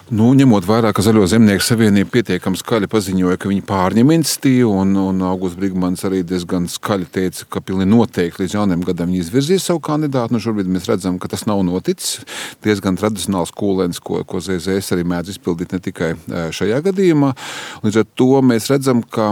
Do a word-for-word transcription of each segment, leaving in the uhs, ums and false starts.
Nu, ņemot vērā, ka Zaļo zemnieku savienība pietiekami skaļi paziņoja, ka viņi pārņem iniciatīvu, un, un Augusts Brigmans arī diezgan skaļi teica, ka pilnīgi noteikti līdz jaunajam gadam viņi izvirzīs savu kandidātu. Nu, šobrīd mēs redzam, ka tas nav noticis. Diezgan tradicionāls kūlens, ko, ko Z Z S arī mēdz izpildīt ne tikai šajā gadījumā. Līdz ar to mēs redzam, ka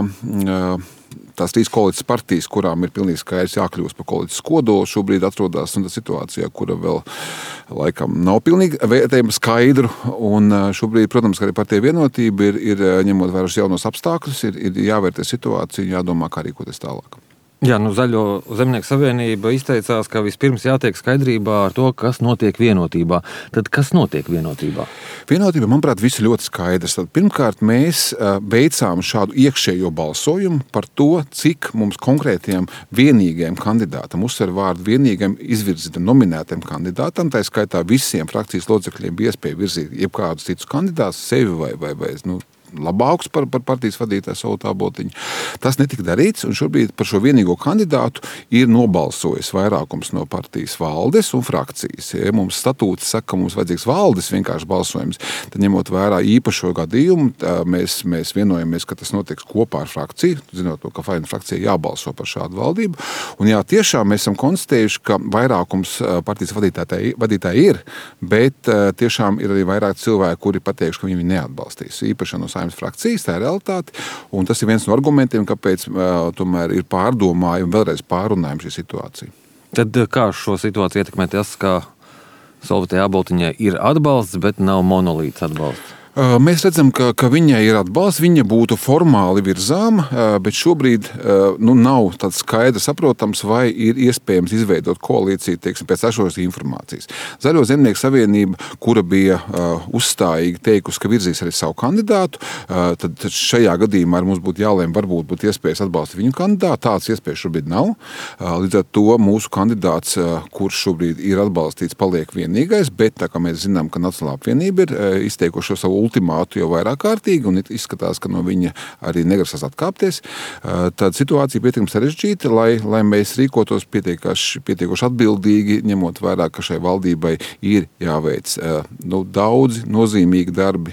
tās trīs koalīcijas partijas, kurām ir pilnīgi skaidrs jākļūst par koalīcijas kodolu, šobrīd atrodas situācijā, kura vēl laikam nav pilnīgi vērtējama skaidru. Un šobrīd, protams, arī partija Vienotība ir, ir ņemot vērā jaunos apstākļus, ir, ir jāvērtē situācija, jādomā, kā rīkoties tālāk. Jā, nu Zaļo zemnieku savienība izteicās, ka vispirms jātiek skaidrībā ar to, kas notiek Vienotībā. Tad kas notiek Vienotībā? Vienotība, manuprāt, viss ļoti skaidrs. Tad pirmkārt, mēs beidzām šādu iekšējo balsojumu par to, cik mums konkrētiem vienīgajiem kandidātam, uzsver vārdu vienīgajiem izvirzītam nominētiem kandidātam, tā skaitā visiem frakcijas locekļiem bija iespēja virzīt jebkādus citus kandidātus, sevi vai, vai, vai nu, labāks par, par partijas vadītāju savu tābotiņu. Tas netika darīts, un šobrīd par šo vienīgo kandidātu ir nobalsojis vairākums no partijas valdes un frakcijas. Ja mums statūts saka, ka mums vajadzīgs valdes vienkārši balsojums, tad ņemot vērā īpašo gadījumu, mēs, mēs vienojamies, ka tas notiks kopā ar frakciju, zinot to, ka Faina frakcija jābalso par šādu valdību. Un jā, tiešām mēs esam konstatējuši, ka vairākums partijas vadītāji, vadītāji ir, bet tiešām ir arī vairāk cilvēki, kuri pateikuši, ka viņi neatbalstīs. Īpaši no frakcijas, tā ir realitāte, un tas ir viens no argumentiem, kāpēc uh, tomēr ir pārdomājumi, vēlreiz pārunājumi šī situācija. Tad kā šo situāciju ietekmē tas, ka Solvitei Āboltiņai ir atbalsts, bet nav monolīts atbalsts? Mēs redzam, ka, ka viņai ir atbalsts, viņa būtu formāli virzāma, bet šobrīd nu, nav tāds skaidrs saprotams, vai ir iespējams izveidot koalīciju, teiksim, pēc esošās informācijas. Zaļo zemnieku savienība, kura bija uh, uzstājīgi teikusi, ka virzīs arī savu kandidātu, uh, tad, tad šajā gadījumā mums būtu jālēm, varbūt būtu iespējas atbalstīt viņu kandidātu, tāds iespējas šobrīd nav. Uh, līdz ar to mūsu kandidāts, uh, kurš šobrīd ir atbalstīts, paliek vienīgais, bet tā kā mēs zinām, ka Nacionālā apvienība ir uh, izteikuši savu ultimātu jau vairāk kārtīgi, un izskatās, ka no viņa arī negrasās atkāpties. Tāda situācija pietiekami sarežģīta, lai, lai mēs rīkotos pietiekoši, pietiekoši atbildīgi, ņemot vērā, ka šai valdībai ir jāveic nu, daudzi nozīmīgi darbi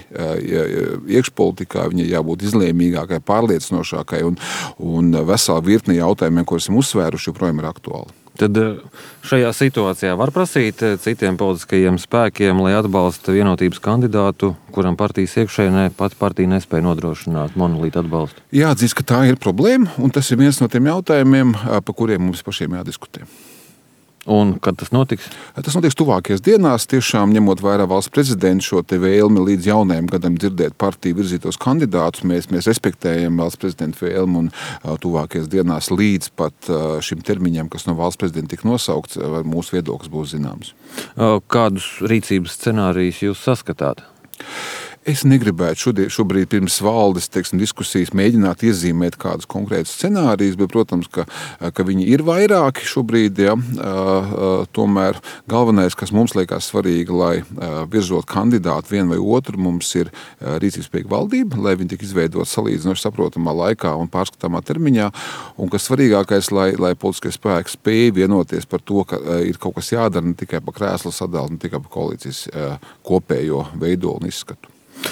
iekšpolitikā, viņai jābūt izlēmīgākai, pārliecinošākai, un, un vesela virkne jautājumiem, ko esam uzsvēruši, joprojām ir aktuāli. Tad šajā situācijā var prasīt citiem politiskajiem spēkiem, lai atbalsta vienotības kandidātu, kuram partijas iekšēnē pati partija nespēja nodrošināt monolītu atbalstu? Jāatzīst, ka tā ir problēma, un tas ir viens no tiem jautājumiem, par kuriem mums pašiem jādiskutē. Un kad tas notiks? Tas notiks tuvākajās dienās, tiešām ņemot vērā valsts prezidentu šo te vēlmi līdz jaunajam gadam dzirdēt partiju virzītos kandidātus. Mēs, mēs respektējam valsts prezidentu vēlmu un uh, tuvākajās dienās līdz pat uh, šim termiņam, kas no valsts prezidenta tika nosaukts, uh, mūsu viedoklis būs zināms. Kādus rīcības scenārijus jūs saskatāt? Es negribētu šodien, šobrīd pirms valdes teiksim, diskusijas mēģināt iezīmēt kādus konkrētus scenārijus, bet, protams, ka, ka viņi ir vairāki šobrīd. Ja, tomēr galvenais, kas mums liekas svarīgi, lai virzot kandidātu vienu vai otru, mums ir rīcībspējīga valdība, lai viņi tik izveidot salīdzinoši saprotamā laikā un pārskatāmā termiņā. Un kas svarīgākais, lai, lai politiskie spēki spēj vienoties par to, ka ir kaut kas jādara ne tikai par krēslu sadalu, ne tikai par koalīcijas kopējo veidolu un izskatu.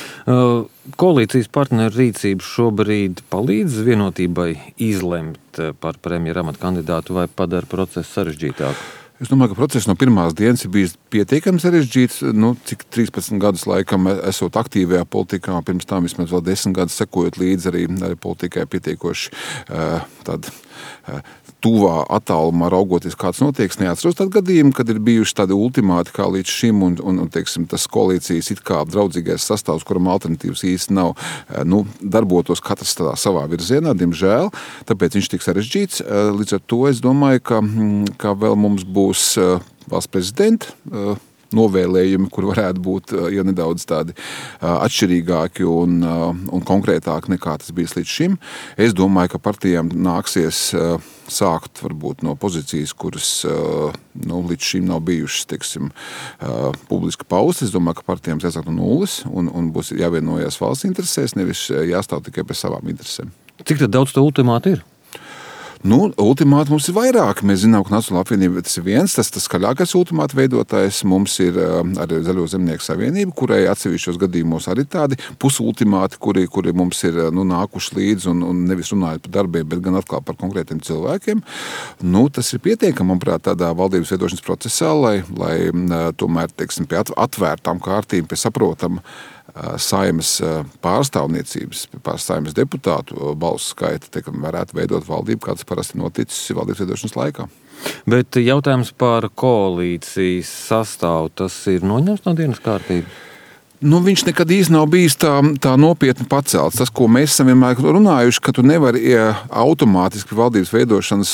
Koalīcijas partneru rīcība šobrīd palīdz Vienotībai izlemt par premjera amata kandidātu vai padara procesu sarežģītāku? Es domāju, ka process no pirmās dienas ir bijis pietiekami sarežģīts. Nu, cik trīspadsmit gadus laikam esot aktīvajā politikā, pirms tam vismaz vēl desmit gadus sekojot līdzi arī, arī politikai pietiekoši uh, tāda uh, tuvā attālumā raugoties, kāds notiek. Neatceros tādu gadījumu, kad ir bijuši tādi ultimāti kā līdz šim, un, un, un teiksim, tas koalīcijas it kā draudzīgais sastāvs, kuram alternatīvas īsti nav, nu, darbotos katrs tādā savā virzienā, diemžēl, tāpēc viņš tik sarežģīts. Līdz ar to es domāju, ka, ka vēl mums būs valsts prezidenta novēlējumi, kur varētu būt ja nedaudz tādi atšķirīgāki un, un konkrētāki nekā tas bijis līdz šim. Es domāju, ka partijām nāksies sākt varbūt no pozīcijas, kuras nu, līdz šim nav bijušas, teiksim, publiski paustas. Es domāju, ka partijām jāsāk no nulles un, un būs jāvienojas valsts interesēs, nevis jāstāv tikai pie savām interesēm. Cik tad daudz to ultimātu ir? Nu, ultimāti mums ir vairāk. Mēs zinām, ka Nacionālā apvienība tas ir viens, tas tas skaļākais ultimāta veidotājs. Mums ir arī Zaļo zemnieku savienība, kurai atsevišķos gadījumos arī tādi pusultimāti, kuri, kuri mums ir nu, nākuši līdzi un, un nevis runājot par darbiem, bet gan atkal par konkrētiem cilvēkiem. Nu, tas ir pietiekami, manuprāt, tādā valdības veidošanas procesā, lai, lai tomēr, teiksim, pie atvērtām kārtīm, pie saprotama Saeimas pārstāvniecības, Saeimas deputātu balsu skaita, teikam, varētu veidot valdību, kā tas parasti noticis valdības veidošanas laikā. Bet jautājums par koalīcijas sastāvu, tas ir noņemts no dienas kārtības? Nu, viņš nekad īsti nav bijis tā, tā nopietni pacelts. Tas, ko mēs esam vienmēr runājuši, ka tu nevari automātiski valdības veidošanas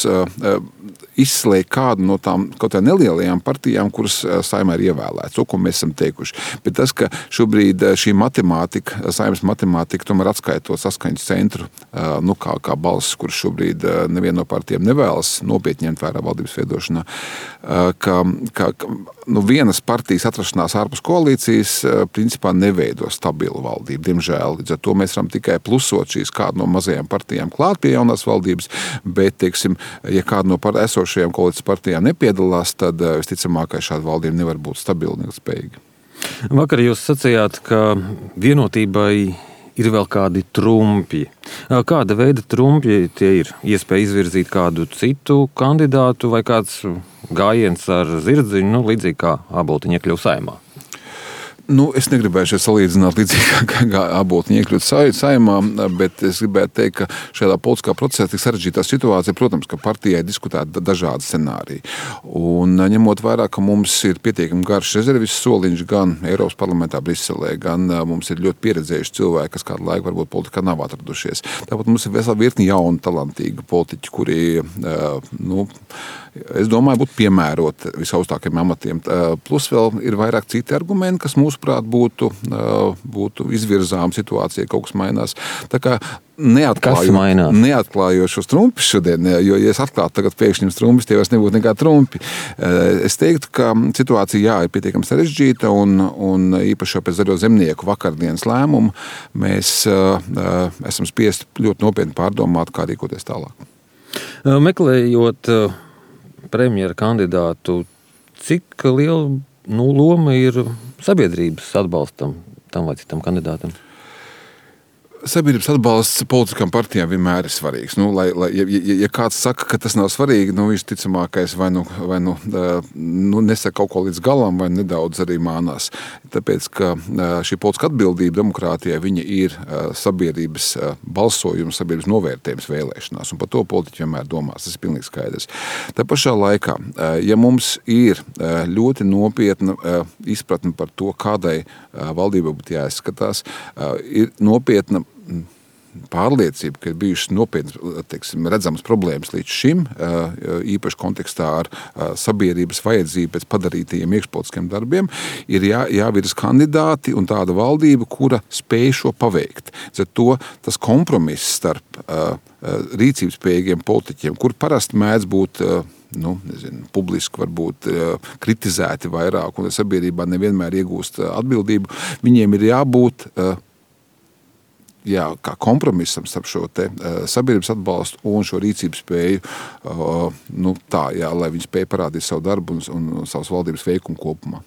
izslēgt kādu no tām kaut kā nelielajām partijām, kuras Saeimā ir ievēlētas. To, ko mēs esam teikuši. Bet tas, ka šobrīd šī matemātika, Saeimas matemātika tomēr atskaitot saskaņas centru, nu, kā, kā balss, kuras šobrīd neviena no partijām nevēlas nopietni ņemt vērā valdības veidošanā, ka, ka nu, vienas partijas atrašanās ārpus koalīcijas principā neveido stabilu valdību. Diemžēl, līdz ar to mēs varam tikai plusot šīs kādu no mazajām partijām klāt pie jaunās valdības, bet, teiksim, ja kādu no par esošajām koalīcijas partijām nepiedalās, tad visticamākais šāda valdība nevar būt stabila un ilgspējīga. Vakar jūs sacījāt, ka vienotībai ir vēl kādi trumpi. Kāda veida trumpi tie ir? Iespēja izvirzīt kādu citu kandidātu vai kāds gājiens ar zirdziņu, nu, līdzīgi kā Āboltiņa iekļuva Saeimā? Nu, es negribēju šeit salīdzināt līdzīgi kā, kā Āboltiņa iekļūt Saeimā, bet es gribētu teikt, ka šādā politiskā procesā tik sarežģītā situācija, protams, ka partijai diskutēta dažādi scenāriji. Un ņemot vērā, ka mums ir pietiekami garš rezervis soliņš gan Eiropas parlamentā Briselē, gan mums ir ļoti pieredzējuši cilvēki, kas kādu laiku varbūt politikā nav atradušies. Tāpat mums ir vesela virkni jaunu, talantīgu politiķu, kuri, nu, es domāju, būtu piemērot visaugstākajiem amatiem. Plus vēl ir vairāk citi argumenti, kas mūsu prāt būtu, būtu izvirzām situācija, kaut kas mainās. Tā kā neatklājot, neatklājot šos trumpus šodien, jo, ja es atklātu tagad pēkšņiem trumpus, tie vairs nebūtu nekā trumpi. Es teiktu, ka situācija, jā, ir pietiekami sarežģīta un, un īpaši pēc Zaļo zemnieku vakardienas lēmumu mēs uh, esam spiesti ļoti nopietni pārdomāt, kā rīkoties tālāk. Meklējot premjera kandidātu, cik liela nu, loma ir sabiedrības atbalstam tam vai citam kandidātam? Sabiedrības atbalsts politiskām partijām vienmēr ir svarīgs. Nu, lai, lai, ja, ja, ja kāds saka, ka tas nav svarīgi, nu, viņš ticamākais vai, nu, vai nu, nu, nesaka kaut ko līdz galam, vai nedaudz arī mānās. Tāpēc, ka šī politiska atbildība demokrātijā, viņa ir sabiedrības balsojums, sabiedrības novērtējums vēlēšanās, un par to politiķi vienmēr domās. Tas ir pilnīgi skaidrs. Tā pašā laikā, ja mums ir ļoti nopietna izpratne par to, kādai valdībai būtu jāizskatās, ir nopietna pārliecība, ka ir bijušas nopietnas, teiksim, redzamas problēmas līdz šim, īpaši kontekstā ar sabiedrības vajadzību pēc padarītajiem iekšpolitiskiem darbiem, ir jā, jāvirz kandidāti un tāda valdība, kura spēj šo paveikt. Tad to tas kompromiss starp rīcības spējīgiem politiķiem, kur parasti mēdz būt nu, nezinu, publiski varbūt kritizēti vairāk un sabiedrībā nevienmēr iegūst atbildību, viņiem ir jābūt jā, kā kompromisam starp šo te sabiedrības atbalstu un šo rīcības spēju, nu tā, jā, lai viņi spēj parādīt savu darbu un, un savas valdības veikumu kopumā.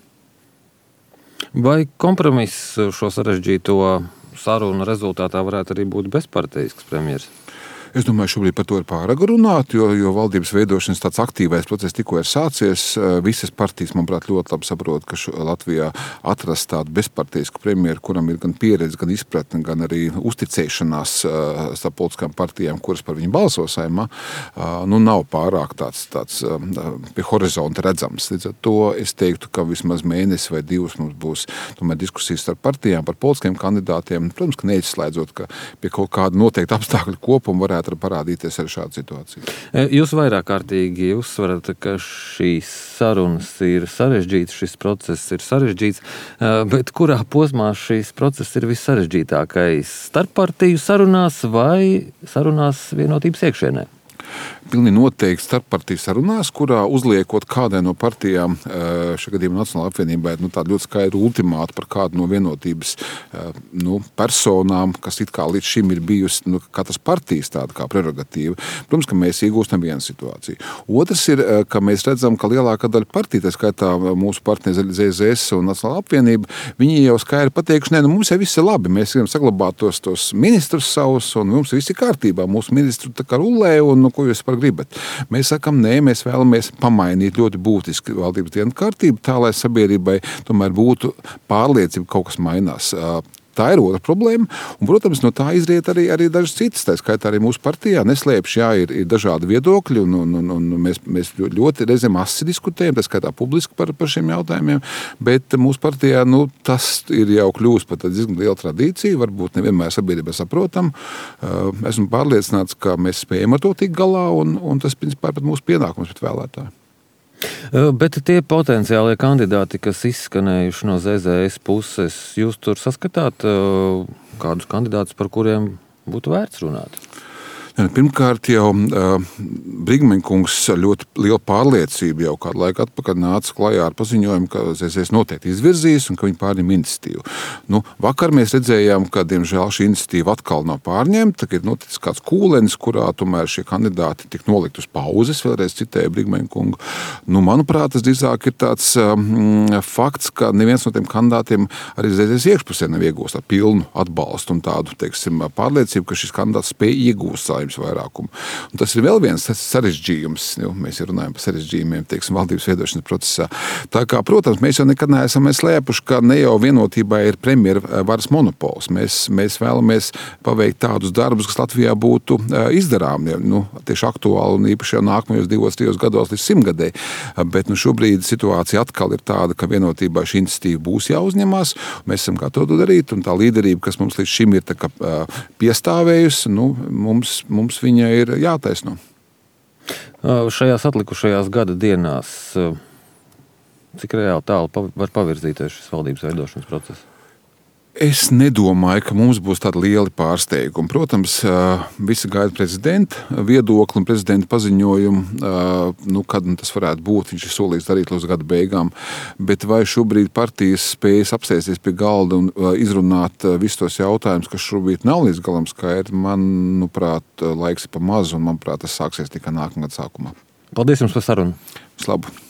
Vai kompromiss šo sarežģīto sarunu rezultātā varētu arī būt bezpartejisks premjers? Es domāju, šobrīd par to ir pāragri runāt, jo, jo valdības veidošanas tāds aktīvais process tikko ir sācies. Visas partijas, manuprāt, ļoti labi saprot, ka Latvijā atrast tādu bezpartijisku premjeru, kuram ir gan pieredze, gan izpratne, gan arī uzticēšanās starp politiskām partijām, kuras par viņu balso Saeimā, nu nav pārāk tāds, tāds pie horizonta redzams. Līdz ar to es teiktu, ka vismaz mēnesi vai divus mums būs tomēr diskusijas starp partijām par politiskiem kandidātiem. Protams, ka neizslēdzot, ka pie kaut kāda noteikta apstākļu kopuma varētu parādīties arī šāda situācija. Jūs vairāk kārtīgi uzsverat, ka šīs sarunas ir sarežģītas, šis process ir sarežģīts, bet kurā posmā šīs process ir vissarežģītākais? Starppartiju sarunās vai sarunās vienotības iekšienē? pilnīgi noteikti starppartiju sarunās, kurā uzliekot kādai no partijām, šajā gadījumā Nacionālajai apvienībai, nu, tādu ļoti skaidru ultimātu par kādu no vienotības nu, personām, kas it kā līdz šim ir bijusi nu, katras partijas tāda kā prerogatīva. Protams, ka mēs iegūstam vienu situāciju. Otrs ir, ka mēs redzam, ka lielākā daļa partiju, tā skaitā mūsu partneri Z Z S un Nacionālā apvienība, viņi jau skaidri pateikuši, ne, nu, mums jau viss ir labi, mēs gribam saglabāt tos, tos ministrus savus, un mums viss ir kārtībā, mūsu ministru tā kā rullē, un nu, ko jūs par gribat. Mēs sakam, nē, mēs vēlamies pamainīt ļoti būtiski valdības dienu kārtību, tā, lai sabiedrībai tomēr būtu pārliecība, ka kaut kas mainās. Tā ir otra problēma, un, protams, no tā izriet arī, arī dažas citas, tā skaitā arī mūsu partijā neslēpš, jā, ir, ir dažādi viedokļi, un, un, un, un mēs, mēs ļoti reizēm asi diskutējam, tā skaitā publiski par, par šiem jautājumiem, bet mūsu partijā, nu, tas ir jau kļūst par diezgan lielu tradīciju, varbūt nevienmēr sabiedrībā saprotam. Esmu pārliecināts, ka mēs spējam ar to tikt galā, un, un tas, principā, ir pat mūsu pienākums pret vēlētāju. Bet tie potenciālie kandidāti, kas izskanējuši no Z Z S puses, jūs tur saskatāt kādus kandidātus, par kuriem būtu vērts runāt? Pirmkārt, jau uh, Brigmaņa kungs ļoti liela pārliecība jau kādu laiku atpakaļ nāca klajā ar paziņojumu, ka Z Z S noteikti izvirzīs un ka viņi pārņem iniciatīvu. Nu, vakar mēs redzējām, ka, diemžēl, šī iniciatīva atkal nav pārņemta, ka ir noticis kāds kūlenis, kurā tomēr šie kandidāti tik nolikt uz pauzes, vēlreiz citēju Brigmaņa kungu. Nu, manuprāt, tas drīzāk ir tāds um, fakts, ka neviens no tiem kandidātiem arī Z Z S iekšpusē nav iegūst ar pilnu atbalstu un tādu, teiksim, pārliecību, ka šis kandidāts spēj iegūst vairākumu. Un tas ir vēl viens sarežģījums. Jo mēs jau runājam par sarežģījumiem, teiksim, valdības veidošanas procesā. Tā kā, protams, mēs jau nekad neesam slēpuši, ka ne jau vienotībā ir premjera varas monopols. Mēs, mēs vēlamies paveikt tādus darbus, kas Latvijā būtu izdarāmi. Nu, tieši aktuāli un īpaši jau nākamajos divos, trijos gados līdz simtgadēji. Bet nu, šobrīd situācija atkal ir tāda, ka vienotībā šī iniciatīva būs jāuzņemās. Mēs esam gatavi to darīt, un tā līderība, kas mums līdz šim ir tā kā piestāvējusi, nu, mums Mums viņa ir jātaisno. Šajās atlikušajās gada dienās, cik reāli tālu var pavirzīties šis valdības veidošanas process? Es nedomāju, ka mums būs tādi lieli pārsteigumi. Protams, visi gaida prezidenta viedokli un prezidenta paziņojumu, nu, kad tas varētu būt. Viņš ir solījis darīt līdz gada beigām. Bet vai šobrīd partijas spējas apsēsties pie galda un izrunāt visus tos jautājumus, kas šobrīd nav līdz galam skaidri, manuprāt, laiks ir pa maz un, manuprāt, tas sāksies tikai nākamgad sākumā. Paldies jums par sarunu. Vislabāk.